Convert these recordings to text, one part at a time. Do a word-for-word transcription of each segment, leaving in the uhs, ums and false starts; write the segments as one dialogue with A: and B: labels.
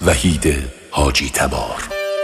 A: وحید حاجی تبار.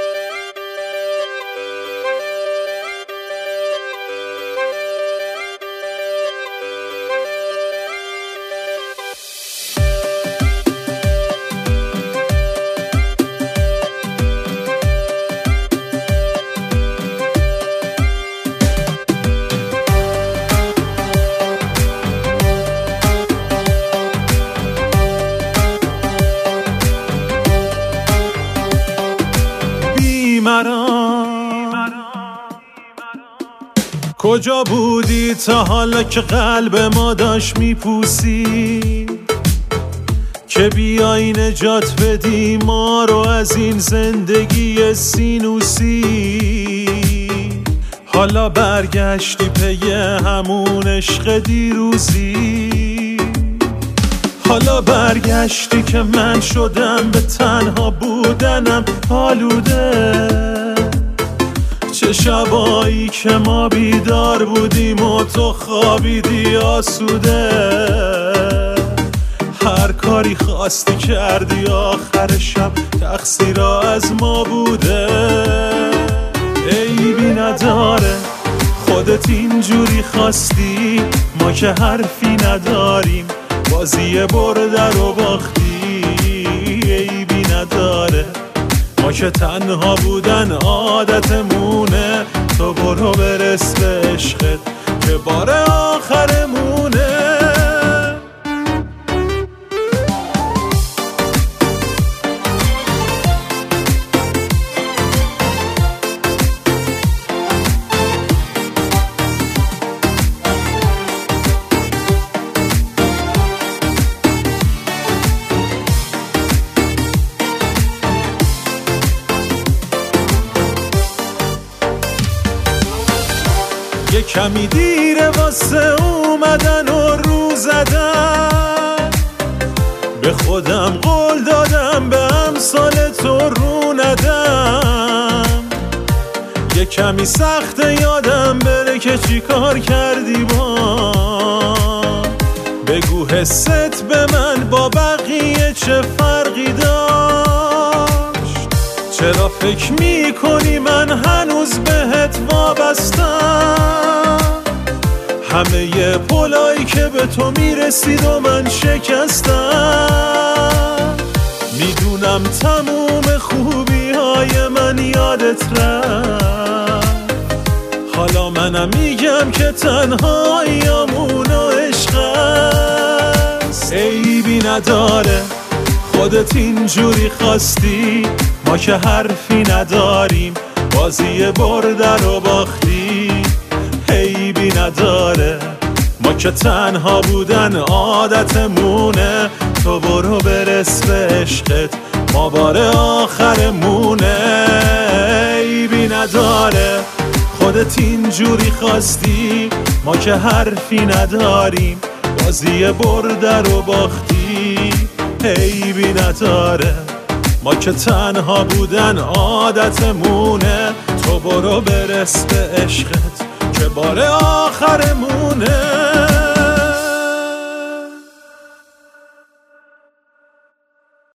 B: کجا بودی تا حالا که قلب ما داشت میپوسی، که بیای نجات بدی ما رو از این زندگی سینوسی. حالا برگشتی پی همون عشق دیروزی، حالا برگشتی که من شدم به تنها بودنم آلوده. چه شبایی که ما بیدار بودیم و تو خوابیدی آسوده. هر کاری خواستی کردی آخر شب تقصیر از ما بوده. عیبی نداره خودت اینجوری خواستی، ما که حرفی نداریم بازی برده رو باختی. عیبی نداره ما که تنها بودن عادتمونه، تو برو برس به عشقت که بار آخرمونه. یه کمی دیره واسه اومدن و رو زدن، به خودم قول دادم به امثال تو رو ندم. یه کمی سخت یادم بره که چی کار کردی با، بگو حست به من با بقیه چه فرقی داشت. چرا فکر میکنی من هنوز بهت وابستم؟ همه ی پلایی که به تو میرسید و من شکستم. میدونم تموم خوبی های من یادت رفت، حالا منم میگم که تنهاییامون و عشق است. عیبی نداره خودت اینجوری خواستی، ما که حرفی نداریم بازی برده رو باختی. عیبی نداره ما که تنها بودن عادتمونه، تو برو برس به عشقت ما بار آخرمونه. عیبی نداره خودت اینجوری خواستی، ما که حرفی نداریم بازی برده رو باختی. عیبی نداره ما که تنها بودن عادتمونه، تو برو برس به عشقت که بار آخرمونه.